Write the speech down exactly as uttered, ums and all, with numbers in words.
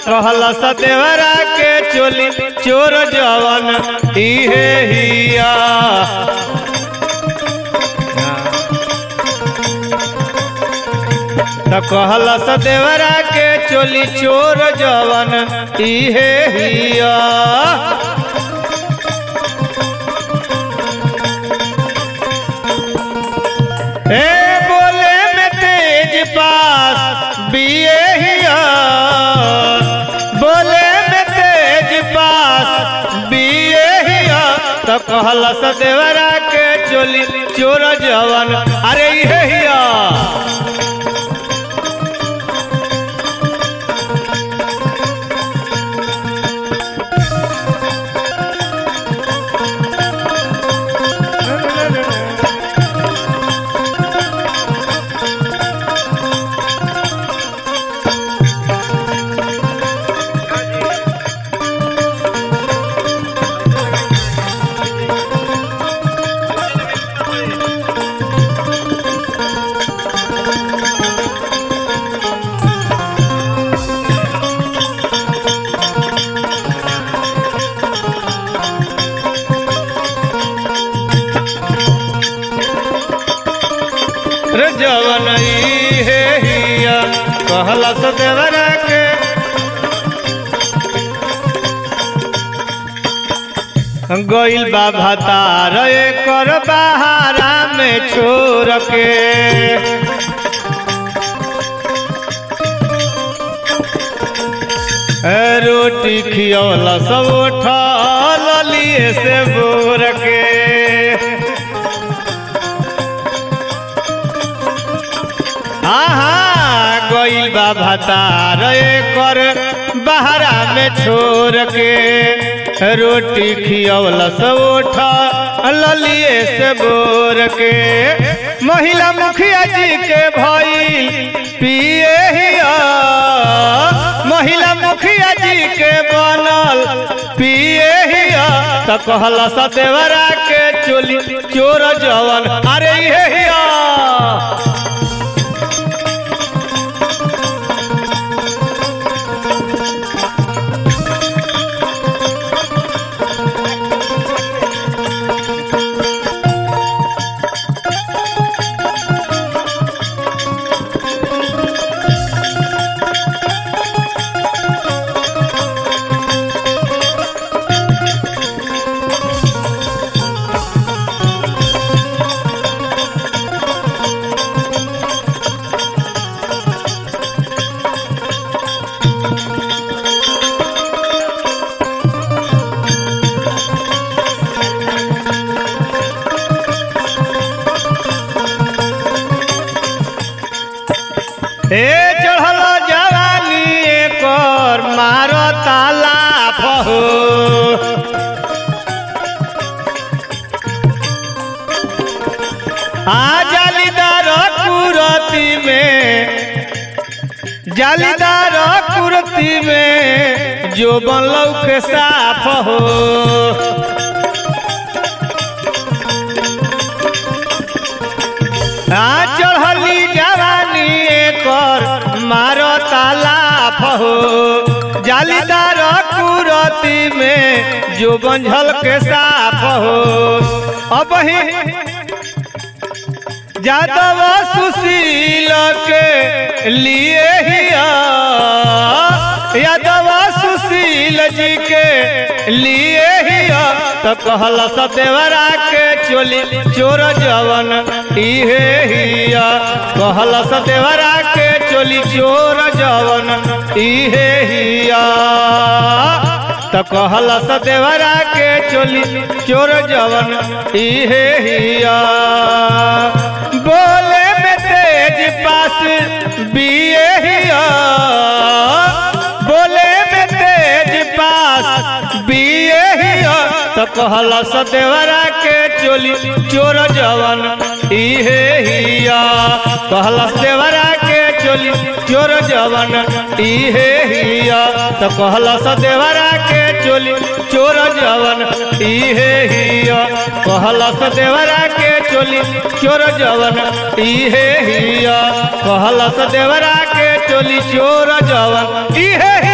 कहला सदेवरा के चोली चोर जवन इहे हिया। त कहला सदेवरा के चोली चोर जवन इहे हिया। ए बोले में तेज पास बीए हिया, बोले में तेज पास बीए हिया। तो कहला सदेवरा के चोली चोर जवन अरे इहे हिया। जवन इहे हिया कहला सदेवरा के। गइल बा भतार एकर बहारा में छोड़ के। रोटी खियौला सब उठल लिए से बोर के। आहा गइल बा भतार एकर बहारा में छोड़ के। रोटी खियौला सब उठल लिए से बोर के। महिला मुखिया जी के भइल पिए हिया, महिला मुखिया जी के बनल पिए हिया। त कहला सदेवरा के चोली चोर जवन अरे इहे हिया। ए चढ़ल जवानी एकर मारो ताला फहो। आ जालीदार कुरती में, जालीदार कुरती में जो बनलौ के साफ हो। आ चढ़ली जवानी एकर मारो ताला फहो। जालीदार कुरती में जो बंझल के साफ हो। अब ही यादव सुशील के लिए हिया, यादव सुशील जी के लिए हिया। तो कहला सदेवरा के चोली चोर जवन इहे हिया। कहला सदेवरा के चोली चोर जवन इहे हिया। तो कहला सदेवरा के चोली चोर जवन इहे हिया। बोले में तेज पास बीए हिया, बोले में तेज पास बीए हिया। तो कहला सदेवरा के चोली चोर जवन इहे हिया। कहला सदेवरा के चोली चोर जवन इहे हिया। तो कहला सदेवरा के चोली चोर जवन इहे हिया। कहला सदेवरा के चोली चोर जवन इहे हिया। कहला सदेवरा के चोली चोर जवन इहे हिया।